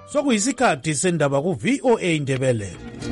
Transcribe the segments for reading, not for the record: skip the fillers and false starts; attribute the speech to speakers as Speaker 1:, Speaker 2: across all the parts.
Speaker 1: Sokuyisikhathi sendaba ku VOA Indebele.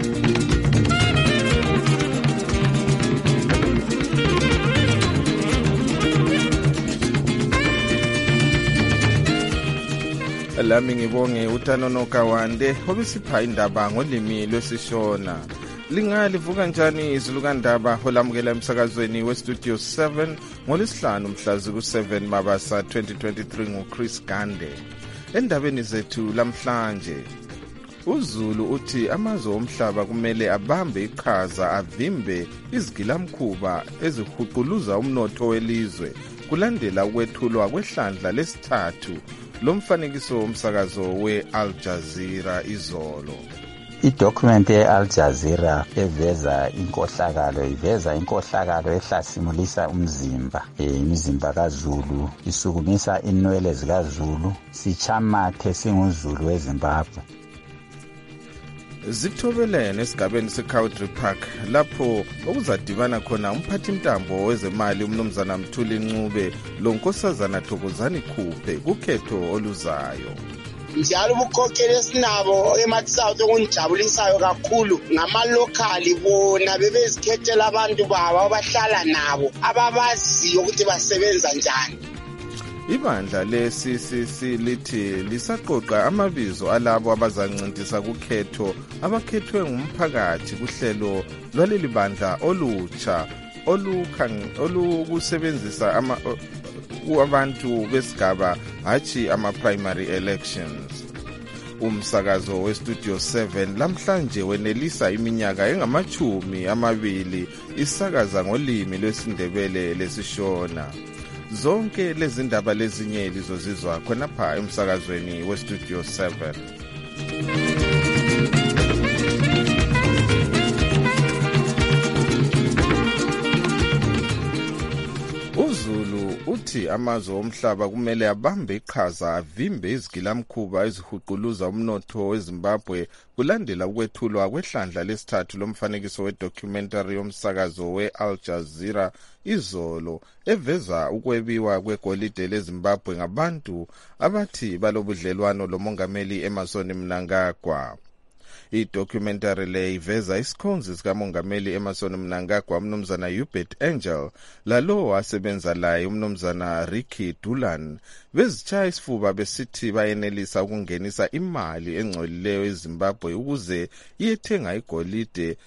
Speaker 2: Lami ngibonge uTanono Kawande obisipha indaba ngolimi lwesishona. Lingalivuka njani izilukandaba olamukela emsakazweni weStudio 7 ngolesihlanu mhla ziku-7 Mabasa 2023 nguChris Gande. Endabeni zethu lamhlanje, uZulu uthi amazwe omhlaba kumele abambe iqhaza avimbe izigilamkhuba ezihuquluza umnotho welizwe kulandela ukwethulwa kwehlandla lesithathu lomfanekiso womsakazo we-Al Jazeera izolo.
Speaker 3: Idocument ye-Al Jazeera iveza inkohlakalo ehlasimulisa umzimba, imizimba kaZulu, isukumisa inwele zikaZulu, sichamathe singuZulu weZimbabwe.
Speaker 2: Zithobelene esigabeni seCountry Park lapho okuzadibana khona umphathimtambo wezemali umnumzana Mthuli Ncube lonkosazana Thokozani Khuphe kukhetho oluzayo.
Speaker 4: Njalo ubukhokheli esinabo eMatsouth okungijabulisayo kakhulu ngamalokali bona bebezikhethela abantu babo abahlala nabo ababaziyo ukuthi basebenza njani.
Speaker 2: Ibandla le-CCC lithi lisaqoqa amabizo alabo abazancintisa kukhetho abakhethwe ngumphakathi kuhlelo lwaleli bandla olutsha olukusebenzisa abantu besigaba hathi ama-primary elections. Umsakazo weStudio 7 lamhlanje wenelisa iminyaka engama-20 isakaza ngolimi lwesindebele lesishona. Zonke lezi ndaba lezinye lizozizwa khonapha emsakazweni weStudio 7. uZulu uthi amazwe omhlaba kumele abambe iqhaza avimbe izigilamkhuba ezihuquluza umnotho weZimbabwe kulandela ukwethulwa kwehlandla lesithathu lomfanekiso wedocumentary yomsakazo we-Al Jazeera izolo eveza ukwebiwa kwegolide leZimbabwe ngabantu abathi balobudlelwano lomongameli Emmerson Mnangagwa. Idocumentary le iveza isikhonzi sikamongameli Emmerson Mnangagwa umnumzana Hubert Angel lalo wasebenza laye umnumzana Ricky Dulan bezitshaya isifuba besithi bayenelisa ukungenisa imali engcolileyo eZimbabwe ukuze iyethenga igolide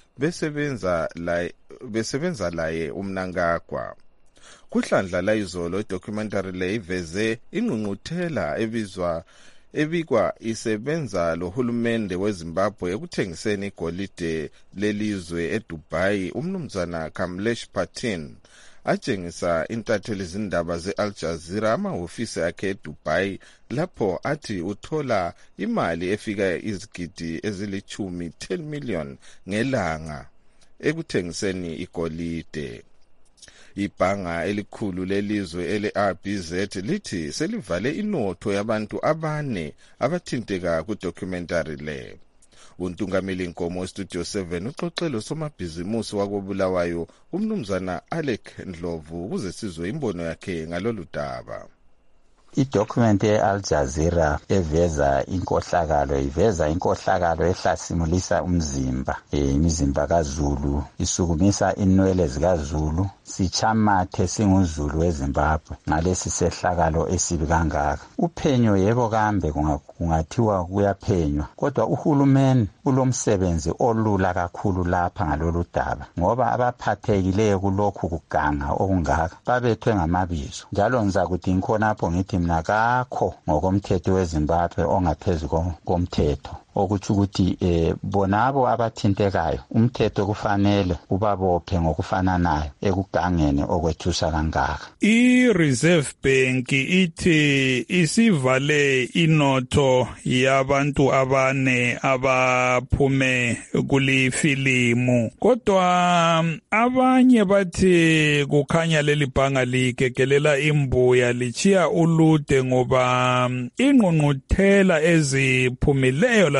Speaker 2: besebenza laye uMnangagwa. Kuhlandla la izolo idocumentary le iveze ingqungquthela ebikwa isebenza lohulumende weZimbabwe ekuthengiseni igolide lelizwe eDubai umnumzana Kamlesh Patin atshengisa intatheli zindaba ze-Al Jazeera amahofisi akhe eDubai lapho athi uthola imali efika izigidi ezili-10 million ngelanga ekuthengiseni igolide. Ibhanga elikhulu lelizwe ele-RBZ lithi selivale inotho yabantu abane abathinteka kudocumentary le. Untungameli Nkomo weStudio 7 uxoxelo somabhizimusi wakobulawayo umnumzana Alec Ndlovu ukuze sizwe imbono yakhe ngalolu daba.
Speaker 3: Idocument ye-Al Jazeera iveza inkohlakalo ehlasimulisa umzimba, imizimba kaZulu, isukumisa inwele zikaZulu, sichamathe singuZulu weZimbabwe ngalesi sehlakalo esibi kangaka. Uphenyo yebo kambe kungathiwa kuyaphenywa, kodwa uhulumeni ulomsebenzi olula kakhulu lapha ngalolu daba ngoba abaphathekileyo kulokhu kuganga okungaka babethwe ngamabizo. Njalo ngizakuthi ngikhonapho ngithi mina kakho ngokomthetho weZimbabwe ongaphezulu komthetho, okuthi ukuthi bonabo abathintekayo umthetho kufanele ubabophe ngokufananayo ekugangeni okwethusa kangaka.
Speaker 5: I-Reserve Bank ithi isivale inotho yabantu abane abaphume kulifilimu, kodwa abanye bathi kukhanya leli bhanga ligegelela imbuya lichiya ulude ngoba ingqungquthela eziphumileyo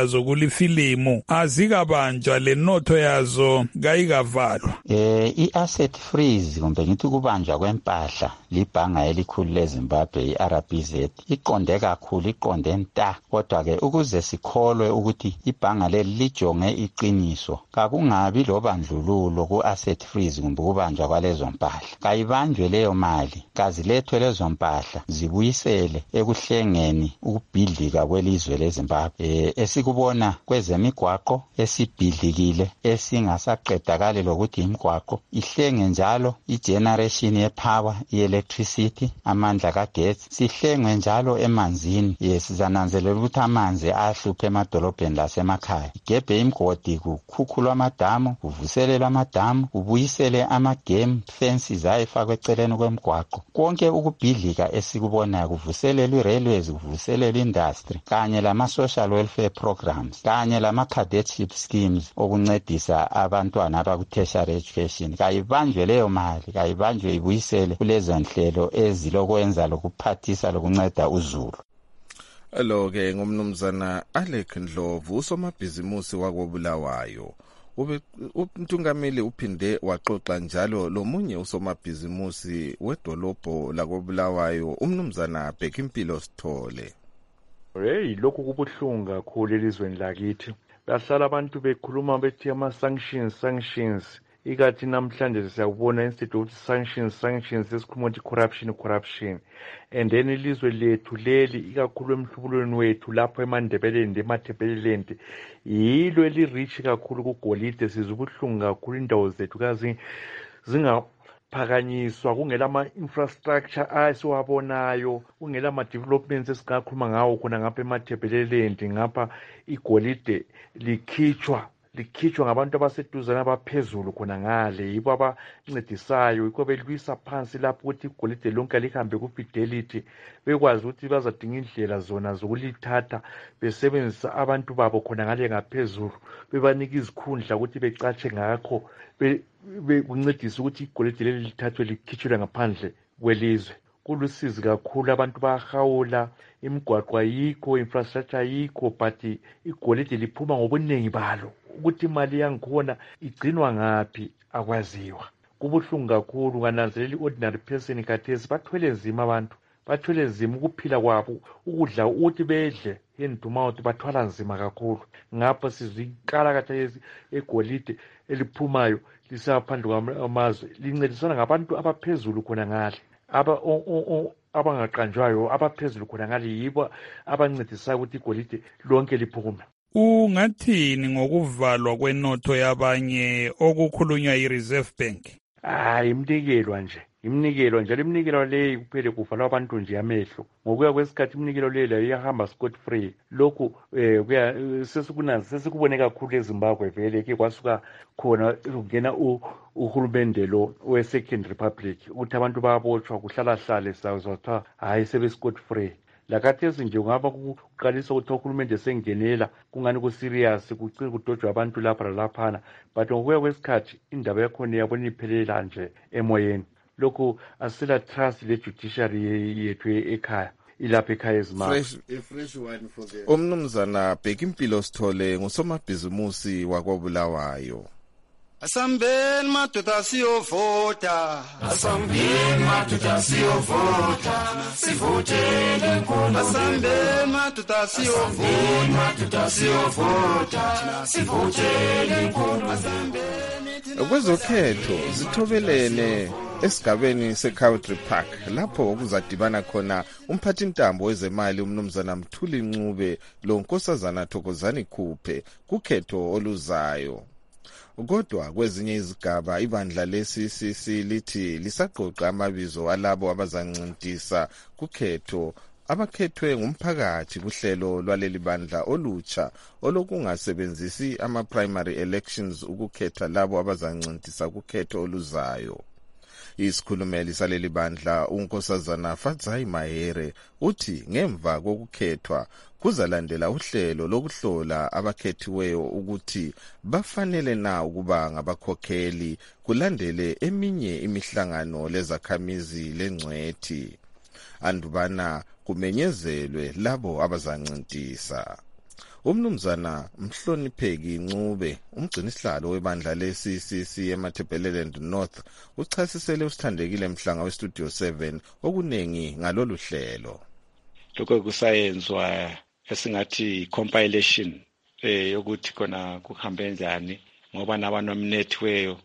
Speaker 5: yazo kulifilimu azikabanjwa lenotho yazo kayikavalwa.
Speaker 3: I-asset freeze kumbe ngithi ukubanjwa kwempahla libhanga elikhulu leZimbabwe i-RBZ iqonde kakhulu, iqonde nta. Kodwa-ke ukuze sikholwe ukuthi ibhanga leli lijonge iqiniso, kakungabi lobandlululo ku-asset freeze kumbe ukubanjwa kwalezo mpahla. Kayibanjwe leyo mali, kazilethwe lezo mpahla zibuyisele ekuhlengeni ukubhidlika kwelizwe leZimbabwe. Esikubona kwezemigwaqo esibhidlikile esingasaqedakali lokuthi imigwaqo ihlenge njalo i-generation yepower, i-electricity, amandla kagesi, sihlengwe njalo emanzini. Sizananzelela ukuthi amanzi ahluphe emadolobheni lasemakhaya. Igebhe imgodi, kukhukhulwa amadamu, kuvuselelwa amadamu, kubuyisele ama-game fences ayefakwe eceleni kwemigwaqo. Konke ukubhidlika esikubonayo kuvuselelwa i-railways, kuvuselelwa industry kanye lama-social welfare programs kanye lama-cadetship schemes okuncedisa abantwana abaku-tertiary education. Kayibanjwe leyo mali, kayibanjwe ibuyisele kulezo nhlelo ezilokwenza lokuphathisa lokunceda uzulu.
Speaker 2: Lo-ke ngumnumzana Alec Ndlovu, usomabhizimusi wakobulawayo. Umthungameli uphinde waxoxa njalo lomunye usomabhizimusi wedolobho lakobulawayo, umnumzana Bhekimpilo Sithole.
Speaker 6: Lokhu kubuhlungu kakhulu elizweni lakithi. Bahlala abantu bekhuluma bethi ama-sanctions. Ikathi namhlanje siyakubona instead of sanctions esikhuluma ukuthi corruption. And then ilizwe lethu leli ikakhulu emhlubulweni wethu lapho eMandebeleni emathebeleleni yilo elirich kakhulu kugolide. Sizubuhlungu kakhulu indawo zethu kazi zingaphakanyiswa, kungela ama-infrastructure asiwabonayo, kungela ama-developments esingakhuluma ngawo khona ngapha emathebeleleni. Ngapha igolide likhitshwa ngabantu abaseduzana abaphezulu khona ngale, yibo abancedisayo, yikho belwisa phansi lapho ukuthi igolide lonke lihambe ku-fidelity, bekwazi ukuthi bazadinga indlela zona zokulithatha besebenzisa abantu babo khona ngale ngaphezulu, bebanika izikhundla ukuthi becatshe ngakho, kuncedisa ukuthi igolide leli lithathwe likhitshwe ngaphandle kwelizwe. Kulusizi kakhulu, abantu bayahawula, imigwaqo ayikho, infrastructure ayikho, but igolide liphuma ngobuningi balo. Ukuthi imali yangikhona igcinwa ngaphi akwaziwa. Kubuhlungu kakhulu, ngananzelela i-ordinary person khathesi bathwele nzima abantu, bathwele nzima ukuphila kwabo, ukudla ukuthi bedle hand to mouth bathwala nzima kakhulu. Ngapha sizikala khathesi egolide eliphumayo lisaphandle kwamazwe lincedisana ngabantu abaphezulu khona ngale, abangaqanjwayo abaphezulu khona ngale, yibo abancedisayo ukuthi igolide lonke liphume.
Speaker 5: Ungathini ngokuvalwa kwenotho yabanye okukhulunywa yi-Reserve Bank?
Speaker 6: Imnikelwa nje, iminikelo leyi kuphele kuvalwa abantu nje amehlo. Ngokuya kwesikhathi iminikelo leyi iyahamba scot free. Lokhu sesikubone kakhulu eZimbabwe vele ke kwasuka khona kungena uhulumende lo we-Second Republic ukuthi abantu bayabotshwa kuhlalahlale sazothiwa hayi sebe scot free. Lakathesi nje ungaba kuqalisa ukuthi uhulumende sengenela kungani ku-serious kucina kudojwa abantu lapha lalaphana, but ngokuya kwesikhathi indaba yakhona yabona iphelela nje emoyeni. Lokhu asila trust le-judiciary yethu ekhaya, ilapha ekhaya eZimbabwe.
Speaker 2: Umnumzana Bhekimpilo Sithole ngusomabhizimusi wakobulawayo.
Speaker 7: Asambeni madoda siyovota, asambeni madoda siyovota, sivotele inkulu. Asambeni madoda siyovota, sivotele inkulu.
Speaker 2: Kwezokhetho zithobelene esigabeni se-Cowdrey Park lapho kuzadibana khona umphathintambo wezemali umnumzana Mthuli Ncube lonkosazana Thokozani Khuphe kukhetho oluzayo. Kodwa kwezinye izigaba ibandla le-CCC lithi lisaqoqa amabizo alabo abazancintisa kukhetho abakhethwe ngumphakathi kuhlelo lwaleli bandla olutsha olokungasebenzisi ama-primary elections ukukhetha labo abazancintisa kukhetho oluzayo. Isikhulumeli saleli bandla unkosazana Fadzai Mahere uthi ngemva kokukhethwa kuzalandela uhlelo lokuhlola abakhethiweyo ukuthi bafanele na ukuba ngabakhokheli kulandele eminye imihlangano lezakhamizi lengcwethi andubana kumenyezelwe labo abazancintisa. umnumzana Mhlonipheki Ncube umgcinisihlalo webandla le-CCC eMatabeleland North uchasisele usithandekile Mhlanga westudio 7 okunengi ngalolu hlelo.
Speaker 8: Lokho kusayenzwa esingathi compilation yokuthi kona kuhambe njani ngoba nabanominathiweyo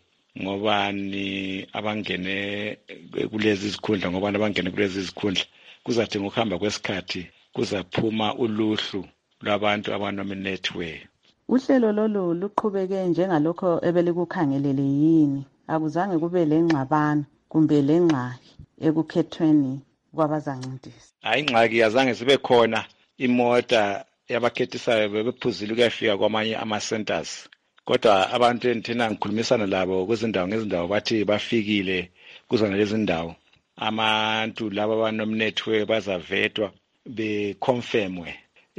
Speaker 8: ngobani abangene kulezi zikhundla ngobani abangene kulezi zikhundla kuzathi ngokuhamba kwesikhathi kuzaphuma uluhlu lwabantu abanominathiweyo.
Speaker 9: Uhlelo lolu luqhubeke njengalokho ebelikukhangelele yini? Akuzange kube lengxabano kumbe lengxaki ekukhethweni kwabazancedisa?
Speaker 8: Hayi ingxaki azange sibe khona. Imota yabakhethisayo bebephuzile ukuyafika kwamanye ama-centers. Kodwa abantu enthina ngikhulumisana labo kwezindawo ngezindawo bathi bafikile kuzona lezi ndawo. Abantu laba abanominathiweyo bazavetwa beconfirmwe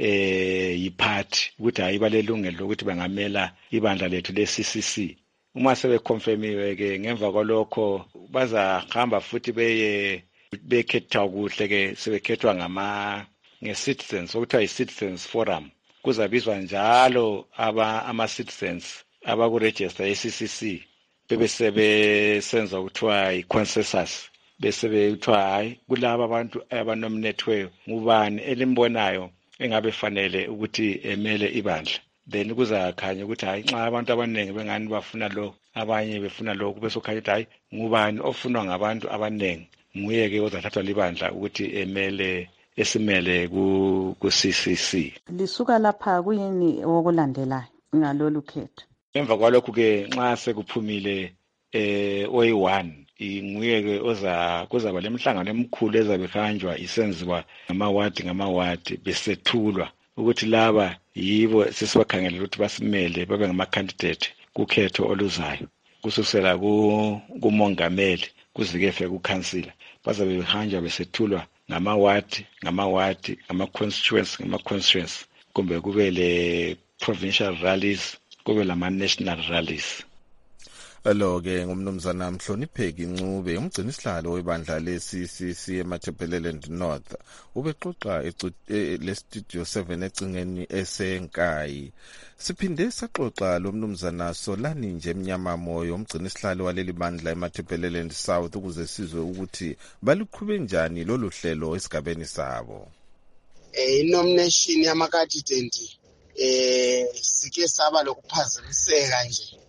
Speaker 8: yiphathi ukuthi hayi balelungelo lokuthi bangamela ibandla lethu le-CCC. Uma sebeconfirmiwe ke ngemva kwalokho bazahamba futhi bekhethwa kuhle ke sebekhethwa nge-citizens okuthiwa yi-citizens forum. Kuzabizwa njalo ama-citizens abakuregister ye-CCC bebesebenza ukuthiwa yi-consensus bese bekuthiwa hayi kulaba abantu abanominathiweyo ngubani elimbonayo engabe fanele ukuthi emele ibandla. Then kuzakhanya ukuthi hayi nxa abantu abaningi bengani bafuna lo abanye befuna lo kube sokhanya ukuthi hayi ngubani ofunwa ngabantu abaningi nguye ke ozathathwa libandla ukuthi esimele ku-CCC.
Speaker 9: Lisuka lapha kuyini okulandelayo ngalolu khetho?
Speaker 8: Emva kwalokho ke nxa sekuphumile oyi-1 nguye ke kuzaba lemhlangano emkhulu ezabe ihanjwa isenziwa ngamawadi besethulwa ukuthi laba yibo sesibakhangela ukuthi basimele babe ngama-candidate kukhetho oluzayo kusukela kumongameli kuzikefe kukhansila. Bazabe behanjwa besethulwa ngamawadi ngama-constituency kumbe kube le-provincial rallies kube lama-national rallies.
Speaker 2: Lo-ke ngumnumzana Mhlonipheki Ncube umgcinisihlalo webandla le-CCC eMatabeleland North ubexoxa le-studio 7 ecingeni esenkayi. Siphinde saxoxa lo mnumzana Solani nje Mnyama Moyo umgcinisihlalo waleli bandla eMatabeleland South ukuze sizwe ukuthi baluqhube njani lolu hlelo esigabeni sabo.
Speaker 4: Nomination yamakandidate sike saba lokuphazamiseka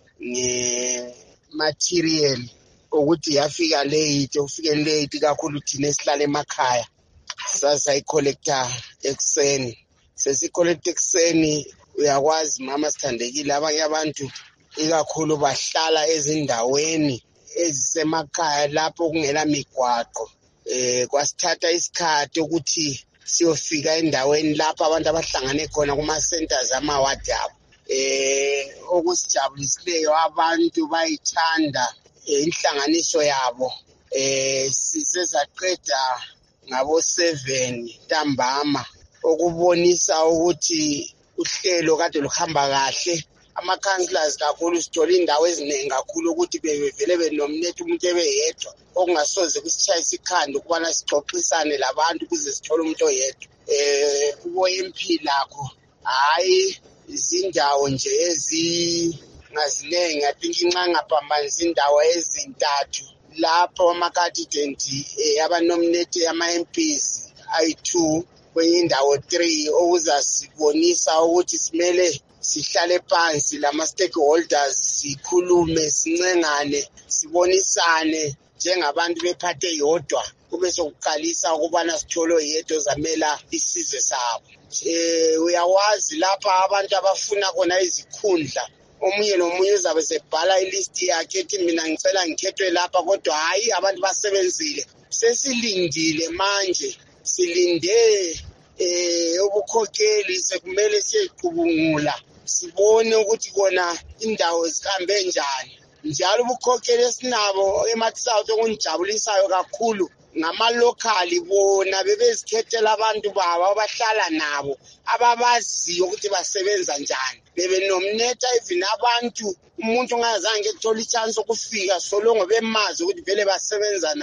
Speaker 4: nje material ukuthi yafika late kakhulu thina esihlala emakhaya sasayicollector ekseni sesicollector ekseni. Uyakwazi mama Sithandekile abanye abantu ikakhulu bahlala ezindaweni ezisemakhaya lapho kungela migwaqo kwasithatha isikhathi ukuthi siyofika endaweni lapho abantu abahlangane khona kuma centers amawadi abo. Okusijabulisileyo abantu bayithanda inhlanganiso yabo. Sisezaqeda ngabo 7 ntambama okubonisa ukuthi uhlelo kade luhamba kahle. Ama-councillors kakhulu sithola indawo eziningi kakhulu ukuthi bevele benominate umuntu ebeyedwa okungasoze kusitshaya isikhanda ukubana sixoxisane labantu ukuze sithole umuntu oyedwa. Ubo-MP lakho hayi izindawo nje ezingaziningi. I think inxa ngaphambanisa indawo ezintathu lapho amakandidate abanominate ama-MPs ayi-2 kwenye indawo 3 okuzasibonisa ukuthi simele sihlale phansi lama-stakeholders sikhulume sincengane sibonisane njengabantu bephathe yodwa kube sokuqalisa ukubana sithole oyedwa ozamela isizwe sabo. Uyawazi lapha abantu abafuna khona izikhundla omunye nomunye uzabe sebhala ilist yakhe ethi mina ngicela ngikhethwe lapha kodwa hayi abantu basebenzile. Sesilindile manje silinde ubukhokheli sekumele siyeqhubungula sibone ukuthi kona indawo zihambe njani. Njalo ubukhokheli esinabo eMatsouth okungijabulisayo kakhulu ngama-local bona bebezikhethela abantu babo abahlala nabo ababaziyo ukuthi basebenza njani. Bebenominate even abantu umuntu ongazange ethola ichance okufika solongo bemazi ukuthi vele basebenza naye.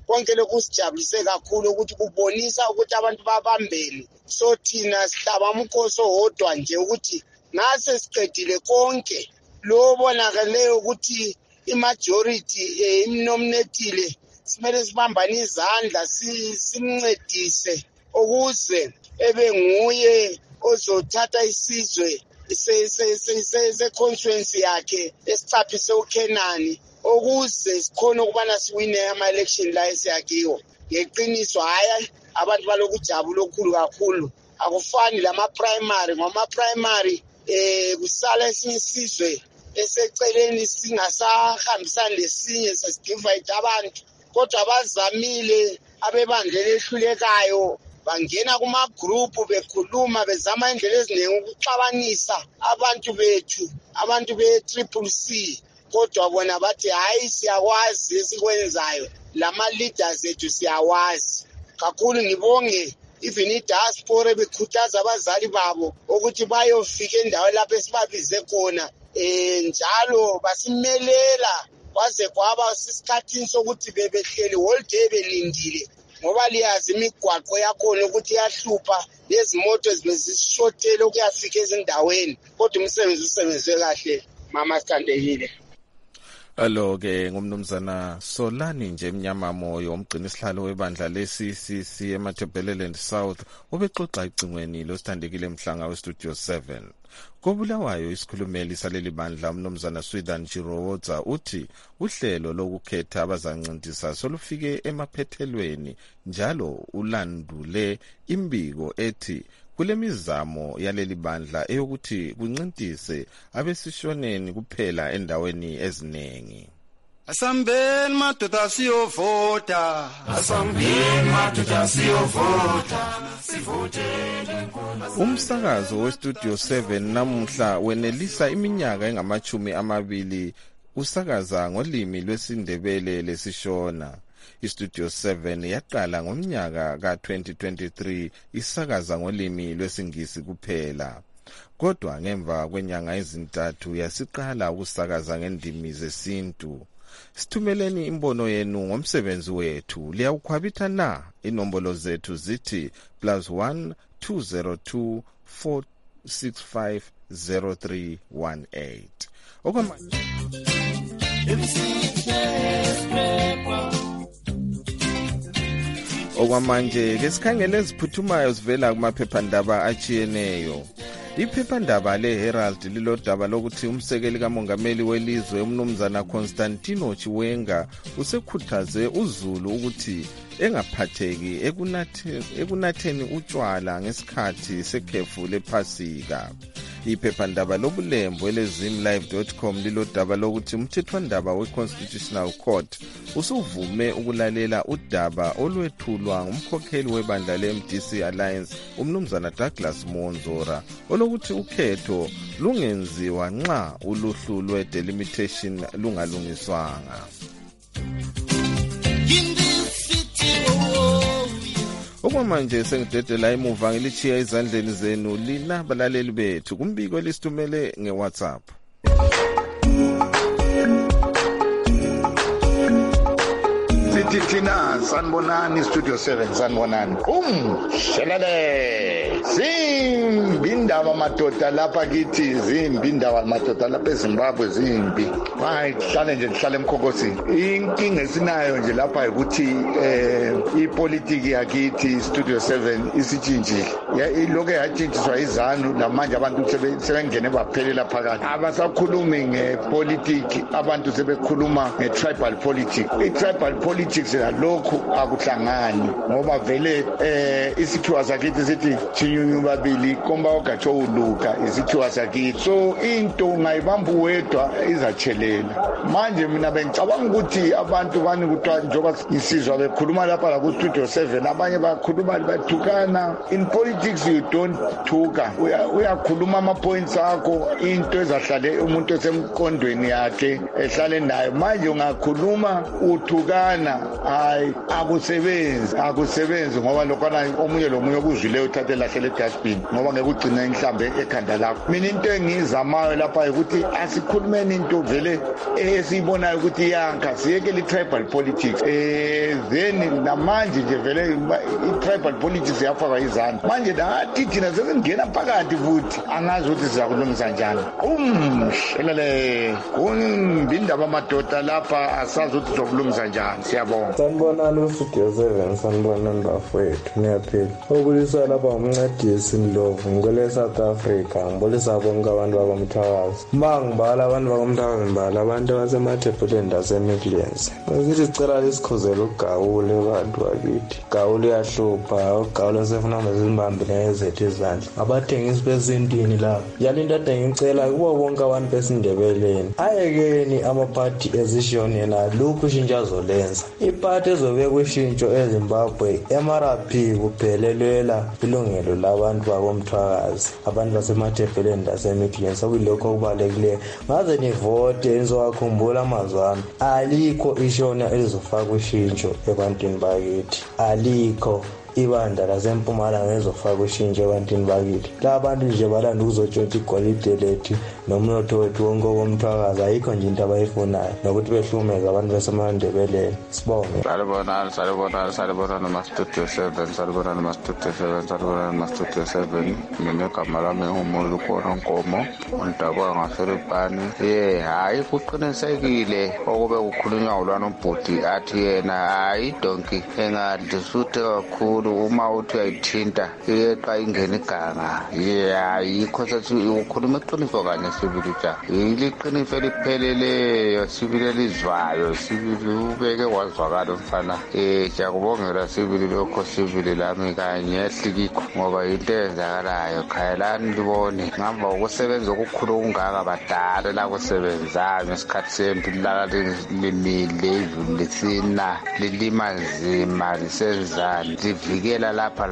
Speaker 4: konke lokhu sijabulise kakhulu ukuthi kubonisa ukuthi abantu babambene. So thina sihlaba umkhosi owodwa nje ukuthi nase siqedile konke lo bonakaleyo ukuthi imajority imnominatile simele sibambane izandla simncedise ukuze ebe nguye ozothatha isizwe se-constituency yakhe esicaphise uKenani ukuze sikhona ukubana siwine ama-election la esiyakiwo. Ngeqiniso hhayi abantu balokujabula okukhulu kakhulu. Akufani lama-primary ngoma-primary kusala esinye isizwe eseceleni singasahambisani lesinye sesidivide abantu. Kodwa abazamile abebandla elihlulekayo bangena kuma-group bekhuluma bezama indlela eziningi ukuxabanisa abantu bethu, abantu be-CCC. Kodwa bona bathi hayi siyakwazi esikwenzayo, lama-leaders ethu siyawazi. Kakhulu ngibonge even i-diaspora bekhuthaza abazali babo ukuthi bayofika endaweni lapho esibabize khona. Njalo basimelela kwaze kwaba sisikhathini sokuthi bebehleli whole day belindile ngoba liyazi imigwaqo yakhona ukuthi iyahlupha, lezimoto zibezishotele ukuyafika ezindaweni. Kodwa umsebenzi usebenze kahle, mama sithandekile.
Speaker 2: Alo-ke ngumnumzana Solani nje Mnyama Moyo, umgcini sihlalo webandla le-CCC eMatabeleland South, obexoxa icingweni losithandekile mhlanga westudio 7. Kobulawayo isikhulumeli saleli bandla umnumzana Swithan Chirowoza uthi uhlelo lokukhetha abazancintisa solufike emaphethelweni njalo ulandule imbiko ethi kule mizamo yaleli bandla eyokuthi kuncintise abesishoneni kuphela endaweni eziningi.
Speaker 7: Asambeni madoda siyovota, asambeni madoda siyovota, sivotele inkulu.
Speaker 2: Umsakazo westudio 7 namuhla wenelisa iminyaka engama-20 usakaza ngolimi lwesindebele lesishona. Istudio 7 yaqala ngomnyaka ka-2023 isakaza ngolimi lwesingisi kuphela. Kodwa ngemva kwenyanga ezintathu yasiqala ukusakaza ngendimi zesintu. Sithumeleni imbono yenu ngomsebenzi wethu. Liyawukhwabitha na? Inombolo zethu zithi +1 202 465 0318. Okwamanje ke sikhangele eziphuthumayo zivela kumaphephandaba achiyeneyo. Iphephandaba le-Herald lilodaba lokuthi umsekeli kamongameli welizwe umnumzana Constantino Chiwenga usekhuthaze uZulu ukuthi engaphatheki ekunatheni utshwala ngesikhathi sekhefu lephasika. Iphephandaba lobulembu elezimlive.com lilodaba lokuthi umthethwandaba we-Constitutional Court usuvume ukulalela udaba olwethulwa ngumkhokheli webandla le-MDC Alliance umnumzana Douglas Monzora olokuthi ukhetho lungenziwa nxa uluhlu lwe-delimitation lungalungiswanga. Okwamanje sengidedela emuva ngilichiya izandleni zenu lina balaleli bethu kumbiko elisithumele ngeWhatsApp.
Speaker 10: Thina sanibonani studio 7 sanibonani shelele zimbi indaba madoda lapha kithi zimbi indaba madoda lapha eZimbabwe zimbi hayi hlale nje hlale emkhokosini inkinga esinayo nje lapha ukuthi ipolitiki yakithi studio 7 isitshintshile lokho yatshintshwa izanu lamanje abantu sebengene baphelela phakathi abasakhulumi ngepolitiki abantu sebekhuluma ngetribal politics. I-tribal politics lokhu akuhlangani ngoba vele isikhiwa sakithi sithi chinyunyu babili komba ogatsho uluka isikhiwa sakithi so into ungayibamba wedwa izachelela. Manje mina bengicabanga ukuthi abantu bani kuthiwa njengoba isizwa bekhuluma lapha la ku studio 7 abanye bakhuluma bathukana in politics politics you don't thuka uyakhuluma ama-points akho into ezahlale umuntu esemqondweni yakhe ehlale nayo manje ungakhuluma uthukana hayi akusebenzi ngoba lokhana omunye lomunye okuzwileyo uthathe lahlele edustbin ngoba ngeke ugcine inhlambe ekhanda lakho mina into engiyizamayo lapha ukuthi asikhulumeni into vele esiyibonayo ukuthi iyanka siyekele i-tribal politics then namanje nje vele i-tribal politics yafakwa izandla manje nathi thina sesingena phakathi futhi angazi ukuthi sizakulungisa njani elele kunindaba amadoda lapha asazi ukuthi sokulungisa njani siyabonga
Speaker 11: sanibonani ustudio 7 sanibonani bafowethu niyaphila obulisa lapha umncedisi Ndlovu ngikole South Africa ngibulisa bonke abantu bakomthakazi ngibala abantu bakomthakazi ngibala abantu abasemathebuleni laseMidlands ngithi sicela lisikhuzela uGawule abantu bakithi Gawule yahlupha uGawule sefuna bezimbambile ezethu izandla abathengisi bezindini lapha yalinto ngicela kubo bonke abantu besindebeleni ayekeni amaphathi ezishoni yena lokhu shintshazolenza iphathi ezobe kushintsho eZimbabwe MRP kuphelelwela ilungelo labantu bakomthwakazi abantu basemathebeleni laseMidlands okuyilokho okubalekile ngaze nivote nizowakhumbula amazwana alikho ishona elizofaka ushintsho ebantwini bakithi alikho ibandla laseMpumalanga ezofaka ushintsho ebantwini bakithi labantu nje balanda ukuzotshontsha igolide lethu nomnotho wethu wonke womthwakazi ayikho nje into abayifunayo nokuthi behlumeze abantu basemandebeleni sibonge
Speaker 12: salibona namastudio 7 mina igama lami ngumulu khona Nkomo undaba ngaseribhani hayi kuqinisekile okube kukhulunywa ulwana uBhudi athi yena hayi donki engadlisuthe kakhulu uma uthi uyayithinta iyeqa ingena iganga yikho sethi ukhuluma iqiniso kanye sibili ja iliqiniso elipheleleyo sibili elizwayo sibili ubeke wazwakala mfana siyakubongela sibili lokho sibili lami kanye ehlikikho ngoba into eyenzakalayo khayelani libone ngamba ukusebenza okukhulu okungaka badala la kusebenzayo isikhathi sempi lala limile lisina lilima nzima lisenzani livikela lapha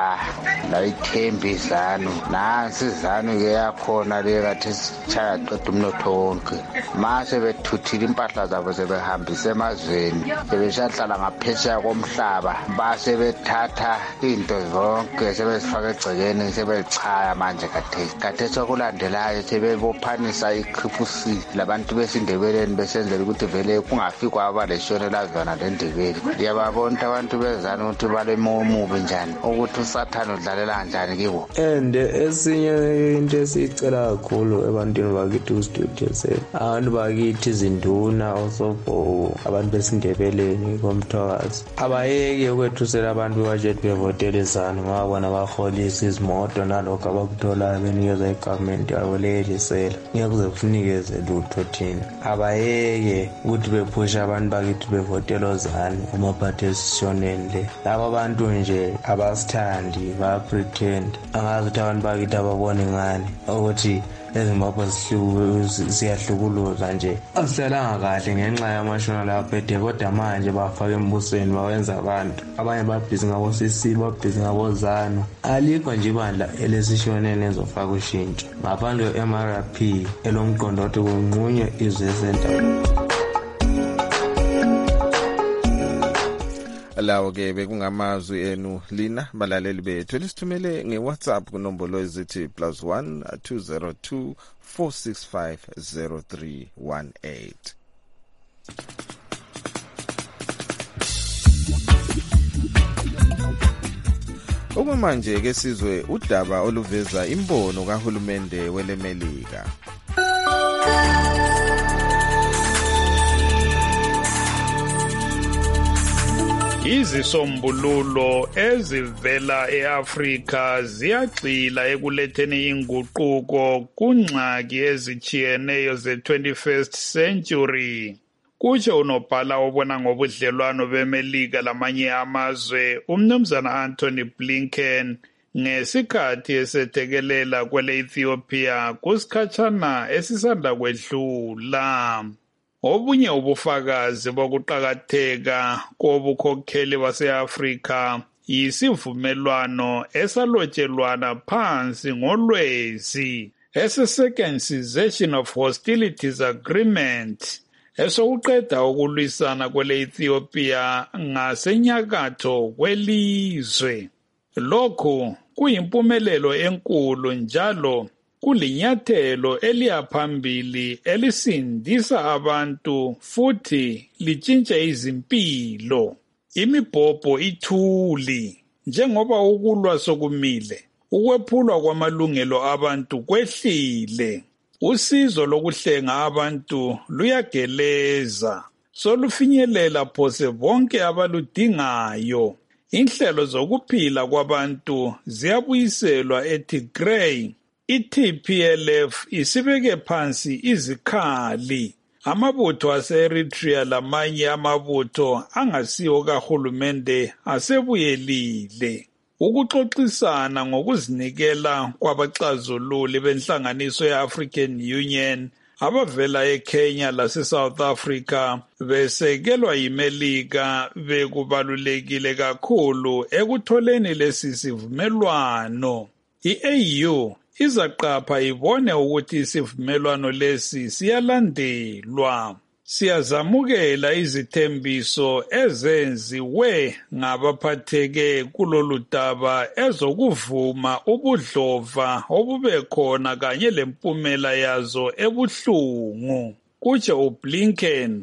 Speaker 12: la ithembi izanu nansi izanu ke yakhona le kathi sichaya qeda umnotho wonke mase bethuthile impahla zabo sebehambisa emazweni sebeshahlala ngaphesheya komhlaba base bethatha into zonke sebezifaka egcekeni sebelichaya manje khathesi okulandelayo sebebophanisa iCCC labantu besindebeleni besenzela ukuthi vele kungafikwa abaleshone lazwana lendebele yababona abantu bezana ukuthi balemomubi njani ukuthi uSathane udlalela kanjani kibo
Speaker 11: esinye into esicela kakhulu ebantwini bakithi ustudio 7 abantu bakithi izinduna osobho abantu besindebeleni komthwakazi abayeke ukwethusela abantu bajethi bevotela izanu ngoba bona baholisa izimoto nalokho abakutholayo benikeza igovernment yabo leyelisela ngeke kuze kunikeze lutho thina abayeke ukuthi bephusha abantu bakithi bevotela ozani amaphathi esishoneni le laba abantu nje abasithandi baya-pretend angazi ukuthi abantu bakithi ababone ngani ukuthi eZimbabwe siyahlukuluza nje asilalanga kahle ngenxa yamashona la aphethe kodwa manje bafaka embusweni bawenza abantu abanye babhizi ngabo-CC babhizi ngabo-ZANU alikho nje ibandla elesishoneni ezofaka ushintsho ngaphandle kwe-MRP elomqondo othi kunqunywe izwe esendaweni.
Speaker 2: lawo ke bekungamazwi enu lina balaleli bethu elisithumele ngeWhatsApp kunombolo ezithi +1 202 465 0318. Okwamanje ke sizwe udaba oluveza imbono kahulumende welemelika.
Speaker 5: Izisombululo ezivela eAfrika ziyagxila ekuletheni inguquko kungxaki ezitshiyeneyo ze-21st century. Kutsho unobhala obona ngobudlelwano bemelika lamanye amazwe uMnumzana Anthony Blinken ngesikhathi esethekelela kwele Ethiopia kusikhatshana esisanda kwedlula. Obunye ubufakazi bokuqakatheka kobukhokheli base-Afrika yisivumelwano esalotshelwana phansi ngolwezi ese-Second Cessation of Hostilities Agreement esokuqeda ukulwisana kwele-Ethiopia ngasenyakatho kwelizwe. Lokhu kuyimpumelelo enkulu njalo kulinyathelo eliyaphambili elisindisa abantu futhi litshintshe izimpilo. Imibhobho ithuli njengoba ukulwa sokumile, ukwephulwa kwamalungelo abantu kwehlile. Usizo lokuhlenga abantu luyageleza, solufinyelela phose bonke abaludingayo. Inhlelo zokuphila kwabantu ziyabuyiselwa eTigray. I-TPLF isibeke phansi izikhali. Amabutho ase-Eritrea lamanye amabutho angasiwo kahulumende asebuyelile. Ukuxoxisana ngokuzinikela kwabaxazululi benhlanganiso ye-African Union abavela eKenya lase-South Africa besekelwa yiMelika bekubalulekile kakhulu ekutholeni lesi sivumelwano. I-AU izaqapha ibone ukuthi isivumelwano lesi siyalandelwa. Siyazamukela izithembiso ezenziwe ngabaphatheke kulolu daba ezokuvuma ubudlova obubekhona kanye lempumela yazo ebuhlungu. Kutsho uBlinken,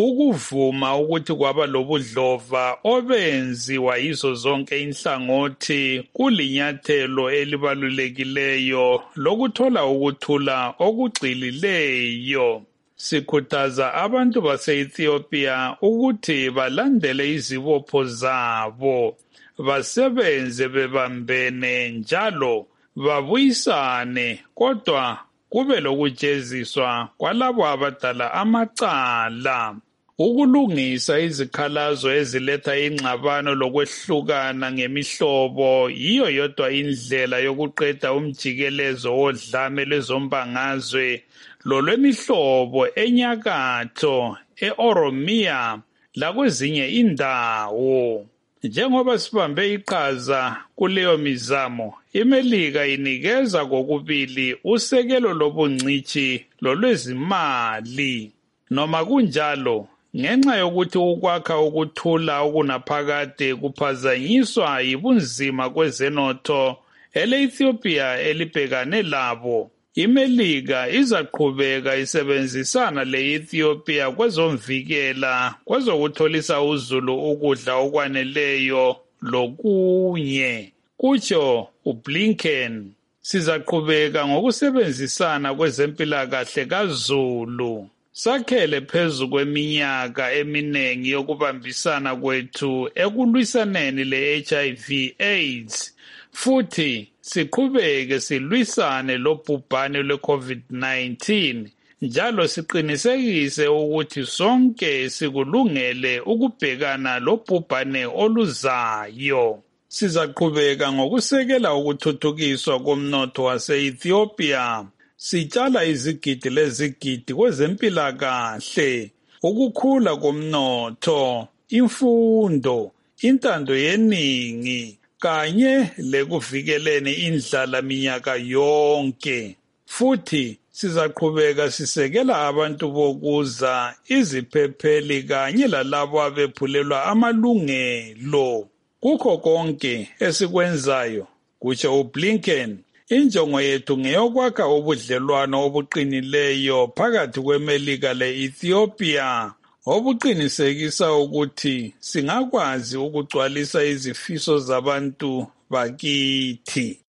Speaker 5: ukuvuma ukuthi kwaba lobudlova obenziwa yizo zonke inhlangothi kulinyathelo elibalulekileyo lokuthola ukuthula okugxilileyo. Sikhuthaza abantu base-Ethiopia ukuthi balandele izibopho zabo, basebenze bebambene njalo, babuyisane, kodwa kube lokujeziswa kwalabo abadala amacala. Ukulungisa izikhalazo eziletha ingxabano lokwehlukana ngemihlobo yiyo yodwa indlela yokuqeda umjikelezo wodlame lwezombangazwe lolwemihlobo enyakatho, e-Oromia lakwezinye indawo. Njengoba sibambe iqhaza kuleyo mizamo, iMelika inikeza kokubili usekelo lobungcithi lolwezimali. Noma kunjalo, ngenxa yokuthi ukwakha ukuthula okunaphakade kuphazanyiswa yibunzima kwezenotho ele-Ethiopia elibhekane labo, iMelika izaqhubeka isebenzisana le-Ethiopia kwezomvikela, kwezokutholisa uzulu ukudla okwaneleyo lokunye. Kutsho uBlinken, sizaqhubeka ngokusebenzisana kwezempilakahle kazulu. Sakhele phezu kweminyaka eminingi yokubambisana kwethu ekulwisaneni le-HIV/AIDS, futhi siqhubeke silwisane lobhubhane lwe-COVID-19, njalo siqinisekise ukuthi sonke sikulungele ukubhekana lobhubhane oluzayo. Sizaqhubeka ngokusekela ukuthuthukiswa komnotho wase-Ethiopia. Sitshala izigidi lezigidi kwezempilakahle, ukukhula komnotho, imfundo, intando yeningi, kanye lekuvikeleni indlala minyaka yonke. Futhi sizaqhubeka sisekela abantu bokuza, iziphepheli kanye lalabo abephulelwa amalungelo. Kukho konke esikwenzayo, kutsho uBlinken, injongo yethu ngeyokwakha ubudlelwano obuqinileyo phakathi kweMelika le-Ethiopia, obuqinisekisa ukuthi singakwazi ukugcwalisa izifiso zabantu bakithi.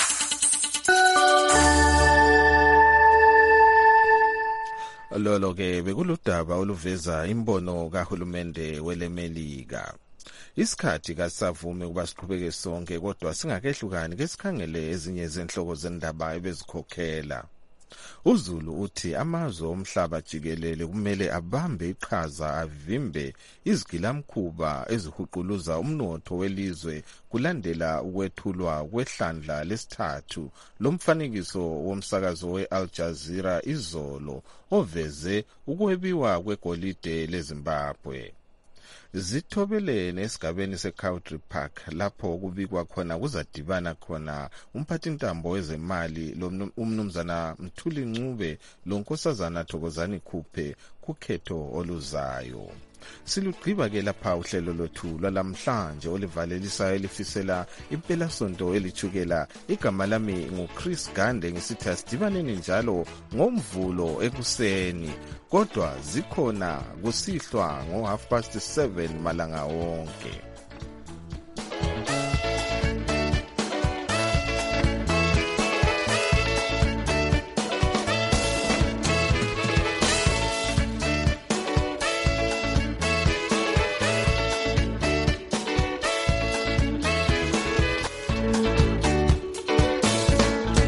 Speaker 2: Lolo-ke bekuludaba oluveza imbono kahulumende weleMelika. Isikhathi kasavumi ukuba siqhubeke sonke, kodwa singakehlukani ke sikhangele ezinye zenhloko zendaba ebezikhokhela. uZulu uthi amazwe omhlaba jikelele kumele abambe iqhaza avimbe izigilamkhuba ezihuquluza umnotho welizwe kulandela ukwethulwa kwehlandla lesithathu lomfanekiso womsakazo we-Al Jazeera izolo oveze ukwebiwa kwegolide leZimbabwe. zithobelene esigabeni seCowdry Park lapho kubikwa khona kuzadibana khona umphathintambo wezemali umnumzana Mthuli Ncube lonkosazana Thokozani Khuphe kukhetho oluzayo. Silugqiba ke lapha uhlelo lothu lwalamhlanje olivalelisayo elifisela impelasonto elithukela. Igama lami nguChris Gande ngisithi asidibaneni njalo ngomvulo ekuseni, kodwa zikhona kusihlwa ngo 7:30 malanga wonke.